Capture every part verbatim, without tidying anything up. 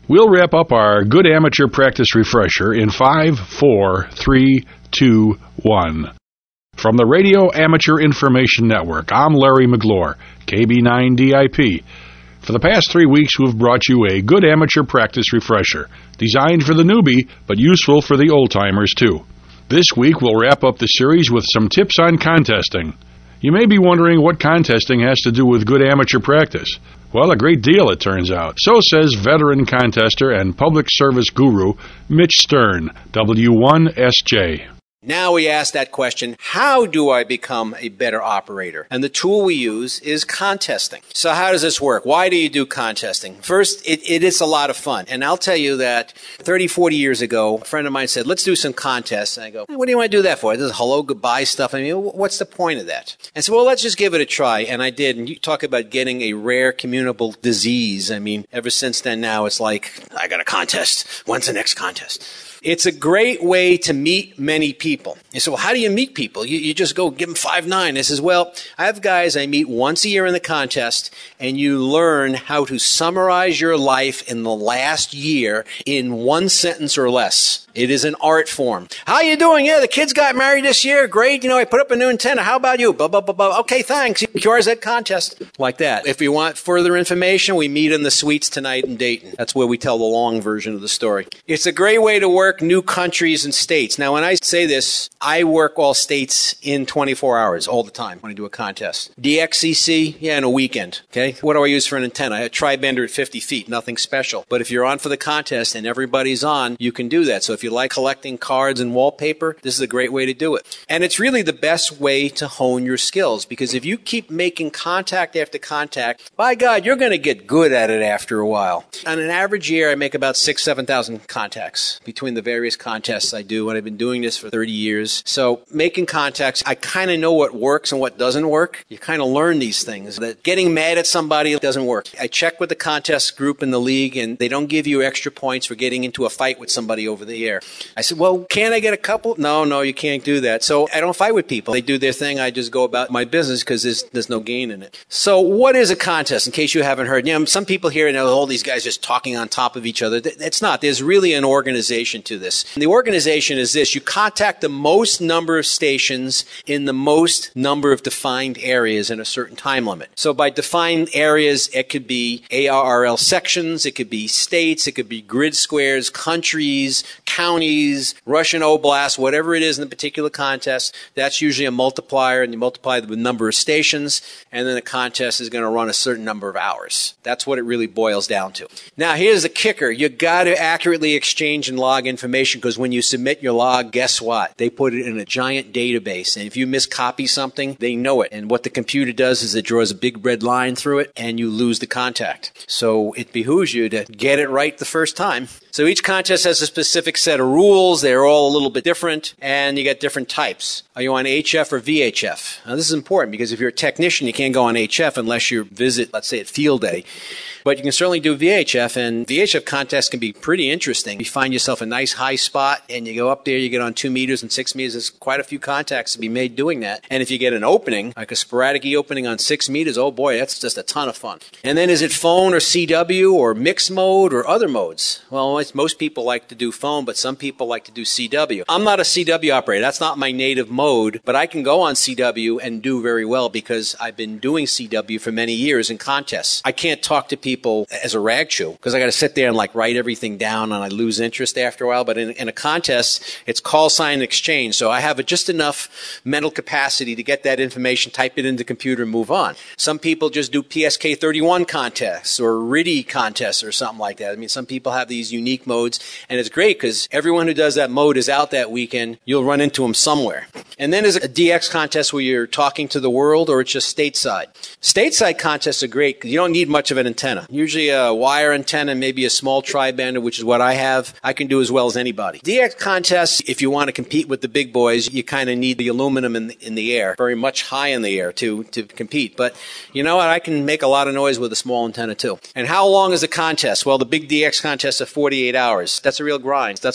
We'll wrap up our Good Amateur Practice Refresher in five, four, three, two, one. From the Radio Amateur Information Network, I'm Larry McGlure, K B nine D I P. For the past three weeks, we've brought you a Good Amateur Practice Refresher, designed for the newbie, but useful for the old-timers, too. This week, we'll wrap up the series with some tips on contesting. You may be wondering what contesting has to do with good amateur practice. Well, a great deal, it turns out. So says veteran contester and public service guru Mitch Stern, W one S J. Now we ask that question, how do I become a better operator? And the tool we use is contesting. So how does this work? Why do you do contesting? First, it, it is a lot of fun. And I'll tell you that thirty, forty years ago, a friend of mine said, let's do some contests. And I go, what do you want to do that for? This is hello, goodbye stuff. I mean, what's the point of that? And so, well, let's just give it a try. And I did. And you talk about getting a rare communicable disease. I mean, ever since then now, it's like, I got a contest. When's the next contest? It's a great way to meet many people. You say, well, how do you meet people? You, you just go give them five nine. I says, well, I have guys I meet once a year in the contest, and you learn how to summarize your life in the last year in one sentence or less. It is an art form. How you doing? Yeah, the kids got married this year. Great. You know, I put up a new antenna. How about you? Blah, blah, blah, blah. Okay, thanks. Yours that contest. Like that. If you want further information, we meet in the suites tonight in Dayton. That's where we tell the long version of the story. It's a great way to work new countries and states. Now, when I say this, I work all states in twenty-four hours all the time when I do a contest. D X C C, yeah, in a weekend. Okay. What do I use for an antenna? A tri-bender at fifty feet. Nothing special. But if you're on for the contest and everybody's on, you can do that. So if you like collecting cards and wallpaper, this is a great way to do it. And it's really the best way to hone your skills, because if you keep making contact after contact, by God, you're going to get good at it after a while. On an average year, I make about six, seven thousand contacts between the various contests I do, and I've been doing this for thirty years. So making contacts, I kind of know what works and what doesn't work. You kind of learn these things. That getting mad at somebody doesn't work. I check with the contest group in the league, and they don't give you extra points for getting into a fight with somebody over the air. I said, well, can't I get a couple? No, no, you can't do that. So I don't fight with people. They do their thing. I just go about my business because there's, there's no gain in it. So what is a contest, in case you haven't heard? You know, some people here know all these guys just talking on top of each other. It's not. There's really an organization to this. And the organization is this. You contact the most number of stations in the most number of defined areas in a certain time limit. So by defined areas, it could be A R R L sections, it could be states, it could be grid squares, countries, counties, Russian oblasts, whatever it is in the particular contest. That's usually a multiplier, and you multiply the number of stations, and then the contest is going to run a certain number of hours. That's what it really boils down to. Now, here's the kicker. You got to accurately exchange and log information, because when you submit your log, guess what? They put it in a giant database, and if you miscopy something, they know it. And what the computer does is it draws a big red line through it, and you lose the contact. So it behooves you to get it right the first time. So each contest has a specific set of rules. They're all a little bit different, and you get different types. Are you on H F or V H F? Now, this is important, because if you're a technician, you can't go on H F unless you visit, let's say, at field day. But you can certainly do V H F, and V H F contests can be pretty interesting. You find yourself a nice high spot, and you go up there, you get on two meters and six meters. There's quite a few contacts to be made doing that. And if you get an opening, like a sporadic E opening on six meters, oh boy, that's just a ton of fun. And then is it phone or C W or mixed mode or other modes? Well, most people like to do phone, but some people like to do C W. I'm not a C W operator. That's not my native mode, but I can go on C W and do very well because I've been doing C W for many years in contests. I can't talk to people as a rag chew because I got to sit there and like write everything down, and I lose interest after a while. But in, in a contest, it's call sign exchange. So I have just enough mental capacity to get that information, type it into the computer, and move on. Some people just do P S K thirty-one contests or R I D I contests or something like that. I mean, some people have these unique modes, and it's great because everyone who does that mode is out that weekend. You'll run into them somewhere. And then there's a D X contest where you're talking to the world, or it's just stateside. Stateside contests are great because you don't need much of an antenna. Usually a wire antenna, maybe a small tri-bander, which is what I have. I can do as well as anybody. D X contests, if you want to compete with the big boys, you kind of need the aluminum in the, in the air, very much high in the air to, to compete. But you know what? I can make a lot of noise with a small antenna too. And how long is the contest? Well, the big D X contests are forty-eight hours. That's a real grind. That's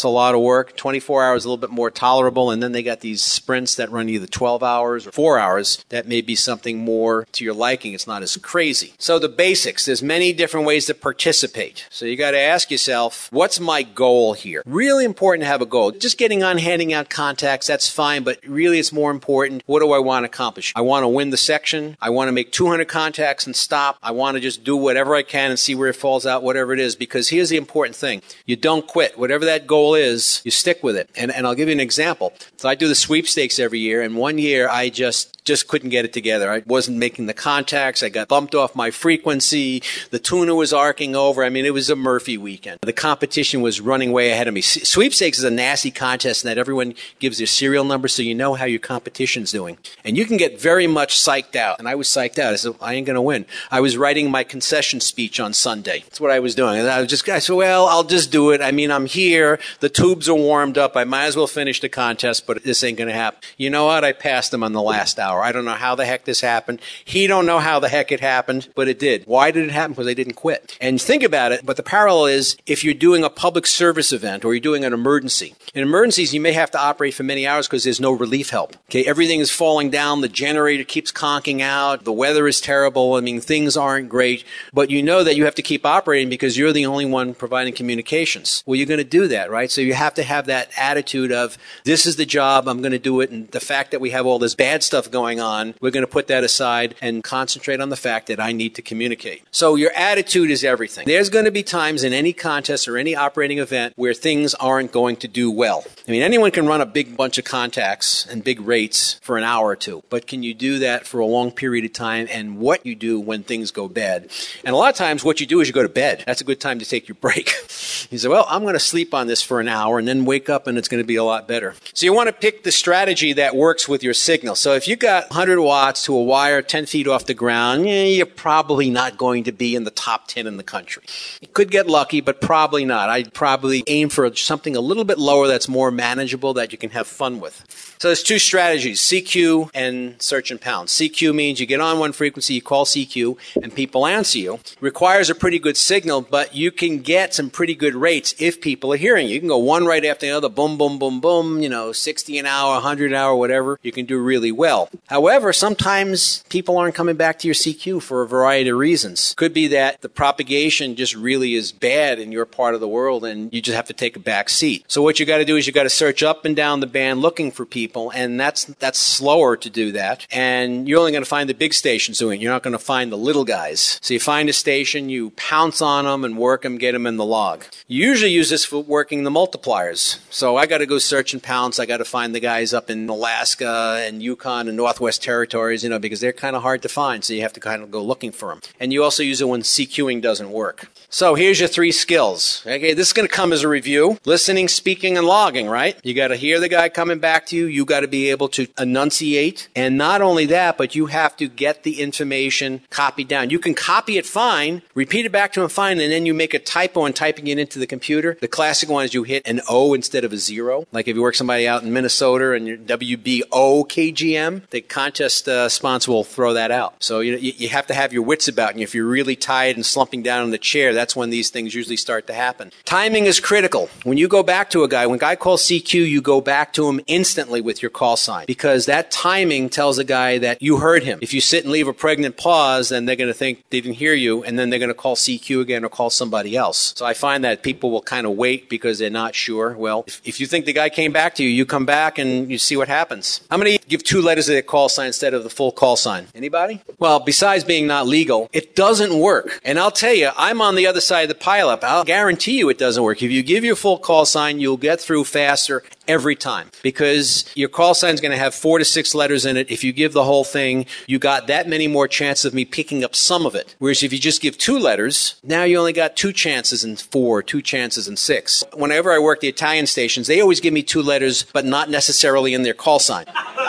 that's a lot of work. twenty-four hours is a little bit more tolerable, and then they got these sprints that run either twelve hours or four hours. That may be something more to your liking. It's not as crazy. So the basics, there's many different ways to participate. So you got to ask yourself, what's my goal here? Really important to have a goal. Just getting on handing out contacts, that's fine, but really it's more important, what do I want to accomplish? I want to win the section. I want to make two hundred contacts and stop. I want to just do whatever I can and see where it falls out, whatever it is, because here's the important thing. You don't quit. Whatever that goal is, you stick with it. And, and I'll give you an example. So I do the sweepstakes every year, and one year I just, just couldn't get it together. I wasn't making the contacts. I got bumped off my frequency. The tuna was arcing over. I mean, it was a Murphy weekend. The competition was running way ahead of me. S- sweepstakes is a nasty contest in that everyone gives their serial number so you know how your competition's doing. And you can get very much psyched out. And I was psyched out. I said, I ain't going to win. I was writing my concession speech on Sunday. That's what I was doing. And I was just, I said, well, I'll just do it. I mean, I'm here. The tubes are warmed up. I might as well finish the contest, but this ain't going to happen. You know what? I passed him on the last hour. I don't know how the heck this happened. He don't know how the heck it happened, but it did. Why did it happen? Because they didn't quit. And think about it, but the parallel is if you're doing a public service event or you're doing an emergency. In emergencies, you may have to operate for many hours because there's no relief help. Okay, everything is falling down. The generator keeps conking out. The weather is terrible. I mean, things aren't great. But you know that you have to keep operating because you're the only one providing communications. Well, you're going to do that, right? So you have to have that attitude of, this is the job, I'm going to do it. And the fact that we have all this bad stuff going on, we're going to put that aside and concentrate on the fact that I need to communicate. So your attitude is everything. There's going to be times in any contest or any operating event where things aren't going to do well. I mean, anyone can run a big bunch of contacts and big rates for an hour or two, but can you do that for a long period of time? And what you do when things go bad? And a lot of times what you do is you go to bed. That's a good time to take your break. You say, well, I'm going to sleep on this for an hour and then wake up and it's going to be a lot better. So you want to pick the strategy that works with your signal. So if you got one hundred watts to a wire ten feet off the ground, eh, you're probably not going to be in the top ten in the country. You could get lucky, but probably not. I'd probably aim for something a little bit lower that's more manageable that you can have fun with. So there's two strategies, C Q and search and pound. C Q means you get on one frequency, you call C Q, and people answer you. Requires a pretty good signal, but you can get some pretty good rates if people are hearing you. You can go one right after the other, boom, boom, boom, boom, you know, sixty an hour, one hundred an hour, whatever. You can do really well. However, sometimes people aren't coming back to your C Q for a variety of reasons. Could be that the propagation just really is bad in your part of the world and you just have to take a back seat. So what you got to do is you got to search up and down the band looking for people. And that's that's slower to do that. And you're only going to find the big stations doing it. You're not going to find the little guys. So you find a station, you pounce on them and work them, get them in the log. You usually use this for working the multipliers. So I got to go search and pounce. I got to find the guys up in Alaska and Yukon and Northwest Territories, you know, because they're kind of hard to find. So you have to kind of go looking for them. And you also use it when CQing doesn't work. So here's your three skills. Okay, this is going to come as a review. Listening, speaking, and logging, right? You got to hear the guy coming back to you. You got to be able to enunciate. And not only that, but you have to get the information copied down. You can copy it fine, repeat it back to him fine, and then you make a typo in typing it into the computer. The classic one is you hit an O instead of a zero. Like if you work somebody out in Minnesota and you're W B O K G M, the contest uh, sponsor will throw that out. So you, you have to have your wits about you. If you're really tired and slumping down in the chair, that's when these things usually start to happen. Timing is critical. When you go back to a guy, when a guy calls C Q, you go back to him instantly with your call sign because that timing tells a guy that you heard him. If you sit and leave a pregnant pause, then they're going to think they didn't hear you, and then they're going to call C Q again or call somebody else. So I find that people will kind of wait because they're not sure. Well, if, if you think the guy came back to you, you come back and you see what happens. I'm going to give two letters of their call sign instead of the full call sign. Anybody? Well, besides being not legal, it doesn't work. And I'll tell you, I'm on the other side of the pileup. I'll guarantee you it doesn't work. If you give your full call sign, you'll get through faster every time because your call sign is going to have four to six letters in it. If you give the whole thing, you got that many more chances of me picking up some of it. Whereas if you just give two letters, now you only got two chances in four, two chances in six. Whenever I work the Italian stations, they always give me two letters, but not necessarily in their call sign.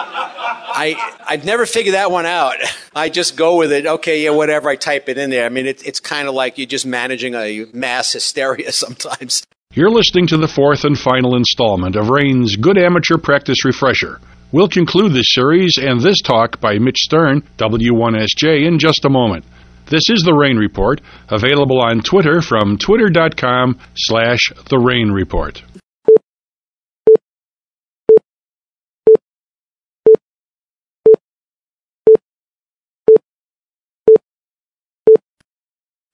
I, I've never figured that one out. I just go with it. Okay, yeah, whatever. I type it in there. I mean, it, it's kind of like you're just managing a mass hysteria sometimes. You're listening to the fourth and final installment of Rain's Good Amateur Practice Refresher. We'll conclude this series and this talk by Mitch Stern, W one S J, in just a moment. This is The Rain Report, available on Twitter from twitter.com slash The Rain Report.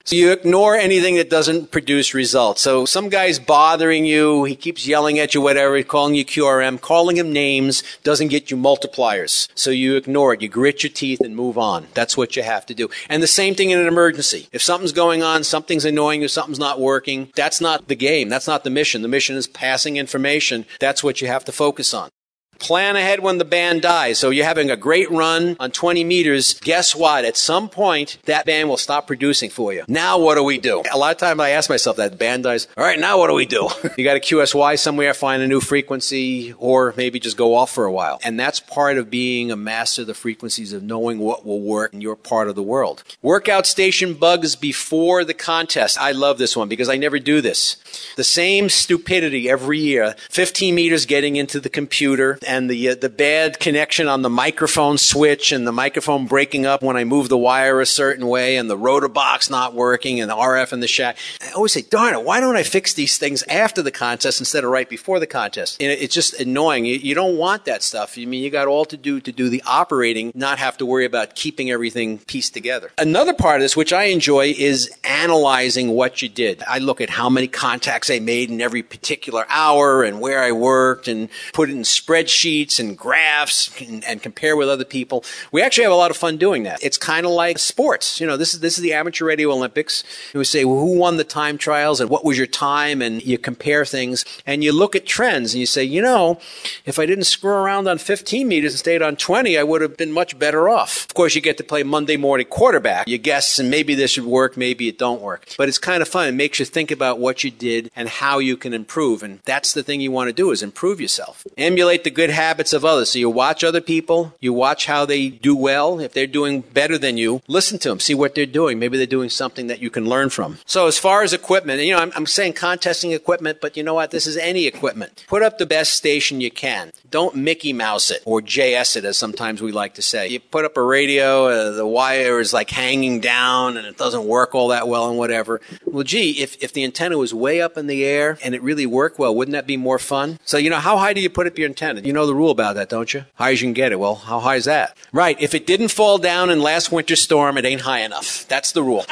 So you ignore anything that doesn't produce results. So some guy's bothering you, he keeps yelling at you, whatever, calling you Q R M, calling him names doesn't get you multipliers. So you ignore it. You grit your teeth and move on. That's what you have to do. And the same thing in an emergency. If something's going on, something's annoying you, something's not working, that's not the game. That's not the mission. The mission is passing information. That's what you have to focus on. Plan ahead when the band dies. So you're having a great run on twenty meters. Guess what? At some point, that band will stop producing for you. Now what do we do? A lot of times I ask myself that. The band dies. All right, now what do we do? You got a Q S Y somewhere, find a new frequency, or maybe just go off for a while. And that's part of being a master of the frequencies, of knowing what will work in your part of the world. Workout station bugs before the contest. I love this one because I never do this. The same stupidity every year. fifteen meters getting into the computer, and the uh, the bad connection on the microphone switch, and the microphone breaking up when I move the wire a certain way, and the rotor box not working, and the R F in the shack. I always say, darn it, why don't I fix these things after the contest instead of right before the contest? And it, it's just annoying. You, you don't want that stuff. I mean, you got all to do to do the operating, not have to worry about keeping everything pieced together. Another part of this, which I enjoy, is analyzing what you did. I look at how many contacts I made in every particular hour and where I worked, and put it in spreadsheets and graphs and, and compare with other people. We actually have a lot of fun doing that. It's kind of like sports. You know, this is this is the Amateur Radio Olympics. We say, well, who won the time trials and what was your time? And you compare things and you look at trends and you say, you know, if I didn't screw around on fifteen meters and stayed on twenty, I would have been much better off. Of course, you get to play Monday morning quarterback. You guess, and maybe this should work, maybe it don't work. But it's kind of fun. It makes you think about what you did and how you can improve. And that's the thing you want to do, is improve yourself. Emulate the good habits of others. So you watch other people, you watch how they do well. If they're doing better than you, listen to them, see what they're doing. Maybe they're doing something that you can learn from. So as far as equipment, you know, I'm, I'm saying contesting equipment, but you know what? This is any equipment. Put up the best station you can. Don't Mickey Mouse it or J S it, as sometimes we like to say. You put up a radio, uh, the wire is like hanging down and it doesn't work all that well and whatever. Well, gee, if, if the antenna was way up in the air and it really worked well, wouldn't that be more fun? So, you know, how high do you put up your antenna? You know the rule about that, don't you? High as you can get it. Well, how high is that? Right. If it didn't fall down in last winter's storm, it ain't high enough. That's the rule.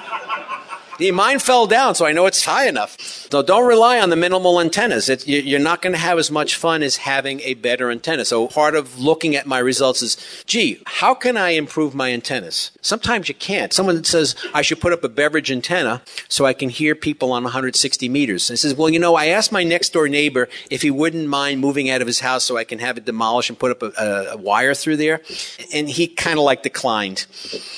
The mine fell down, so I know it's high enough. So don't rely on the minimal antennas. It, you're not going to have as much fun as having a better antenna. So part of looking at my results is, gee, how can I improve my antennas? Sometimes you can't. Someone says, I should put up a beverage antenna so I can hear people on one hundred sixty meters. And says, well, you know, I asked my next door neighbor if he wouldn't mind moving out of his house so I can have it demolished and put up a, a, a wire through there. And he kind of like declined.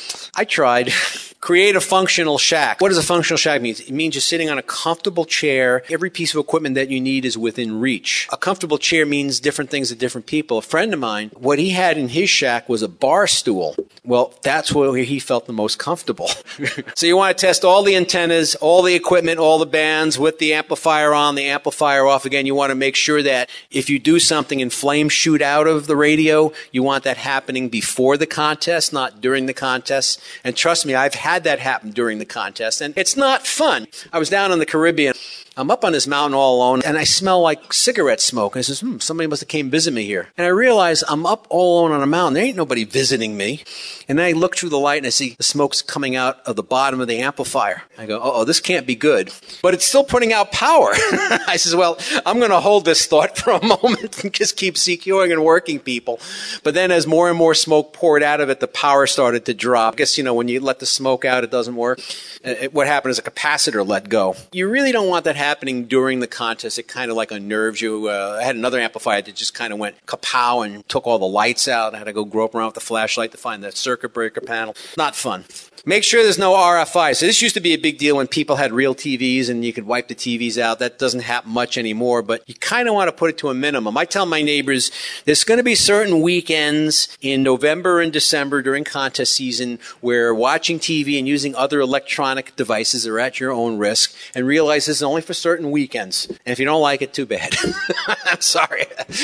I tried. Create a functional shack. What does a functional shack mean? It means you're sitting on a comfortable chair. Every piece of equipment that you need is within reach. A comfortable chair means different things to different people. A friend of mine, what he had in his shack was a bar stool. Well, that's where he felt the most comfortable. So you want to test all the antennas, all the equipment, all the bands with the amplifier on, the amplifier off. Again, you want to make sure that if you do something and flames shoot out of the radio, you want that happening before the contest, not during the contest. And trust me, I've had that happen during the contest, and it's not fun. I was down in the Caribbean. I'm up on this mountain all alone, and I smell like cigarette smoke. And I says, hmm, somebody must have came visit me here. And I realize I'm up all alone on a mountain. There ain't nobody visiting me. And then I look through the light, and I see the smoke's coming out of the bottom of the amplifier. I go, uh-oh, this can't be good. But it's still putting out power. I says, well, I'm going to hold this thought for a moment and just keep securing and working people. But then as more and more smoke poured out of it, the power started to drop. I guess, you know, when you let the smoke out, it doesn't work. It, what happened is a capacitor let go. You really don't want that happening during the contest. It kind of like unnerves you. Uh, I had another amplifier that just kind of went kapow and took all the lights out. I had to go grope around with the flashlight to find the circuit breaker panel. Not fun. Make sure there's no R F I. So this used to be a big deal when people had real T Vs and you could wipe the T Vs out. That doesn't happen much anymore, but you kind of want to put it to a minimum. I tell my neighbors there's going to be certain weekends in November and December during contest season where watching T V and using other electronic devices are at your own risk, and realize this is only for certain weekends. And if you don't like it, too bad. I'm sorry.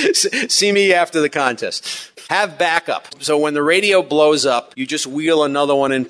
See me after the contest. Have backup. So when the radio blows up, you just wheel another one and plug it in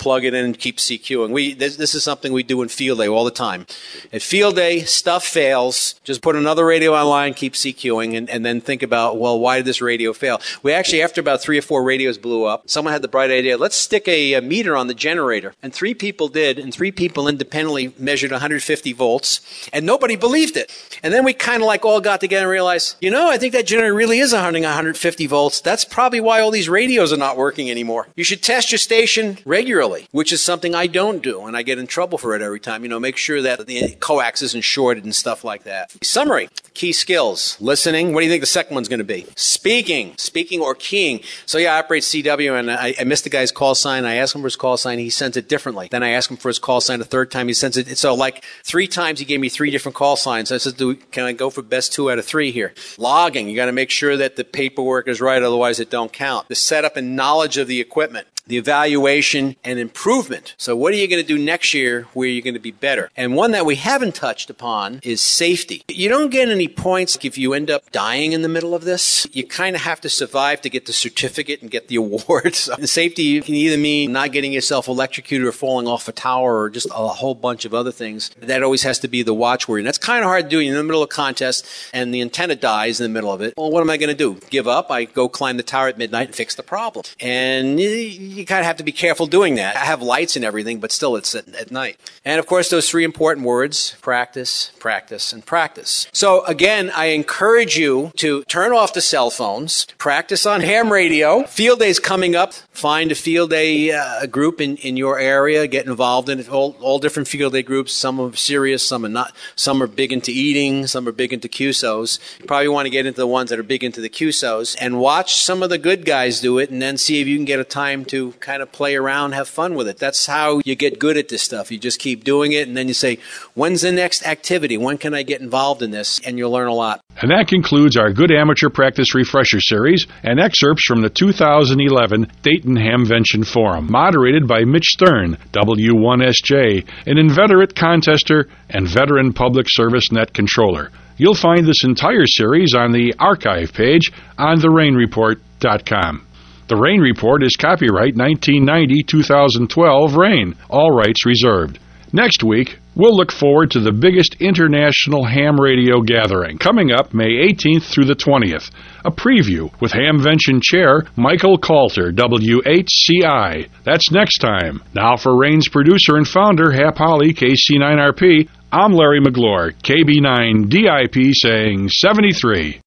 and keep C Qing. We this, this is something we do in field day all the time. At field day, stuff fails. Just put another radio online, keep C Qing, and, and then think about, well, why did this radio fail? We actually, after about three or four radios blew up, someone had the bright idea, let's stick a, a meter on the generator. And three people did, and three people independently measured one hundred fifty volts, and nobody believed it. And then we kind of like all got together and realized, you know, I think that generator really is one hundred fifty volts. That's probably why all these radios are not working anymore. You should test your station regularly, which is something I don't do, and I get in trouble for it every time. You know, make sure that the coax isn't shorted and stuff like that. Summary, key skills, listening. What do you think the second one's going to be? Speaking, speaking or keying. So yeah, I operate C W, and I, I missed the guy's call sign. I asked him for his call sign. He sends it differently. Then I asked him for his call sign a third time. He sends it. So like three times he gave me three different call signs. I said, Do, can I go for best two out of three here? Logging. You got to make sure that the paperwork is right. Otherwise it don't count. The setup and knowledge of the equipment. The evaluation and improvement. So what are you going to do next year where you're going to be better? And one that we haven't touched upon is safety. You don't get any points if you end up dying in the middle of this. You kind of have to survive to get the certificate and get the award. So safety can either mean not getting yourself electrocuted or falling off a tower or just a whole bunch of other things. That always has to be the watchword. And that's kind of hard to do. You're in the middle of a contest and the antenna dies in the middle of it. Well, what am I going to do? Give up? I go climb the tower at midnight and fix the problem. And you kind of have to be careful doing that. I have lights and everything, but still it's at, at night. And of course, those three important words, practice, practice, and practice. So again, I encourage you to turn off the cell phones, practice on ham radio. Field day's coming up. Find a field day uh, group in, in your area, get involved in it. All, all different field day groups. Some are serious, some are not. Some are big into eating, some are big into Q S Os. You probably want to get into the ones that are big into the Q S Os and watch some of the good guys do it and then see if you can get a time to kind of play around, have fun with it. That's how you get good at this stuff. You just keep doing it, and then you say, when's the next activity? When can I get involved in this? And you'll learn a lot. And that concludes our Good Amateur Practice Refresher Series and excerpts from the two thousand eleven Dayton Hamvention Forum, moderated by Mitch Stern, W one S J, an inveterate contester and veteran public service net controller. You'll find this entire series on the archive page on the rain report dot com. The Rain Report is copyright nineteen ninety to two thousand twelve Rain, all rights reserved. Next week, we'll look forward to the biggest international ham radio gathering, coming up May eighteenth through the twentieth. A preview with Hamvention Chair Michael Coulter, W H C I. That's next time. Now for Rain's producer and founder, Hap Holly, K C nine R P, I'm Larry McGlure, K B nine D I P, saying seventy-three.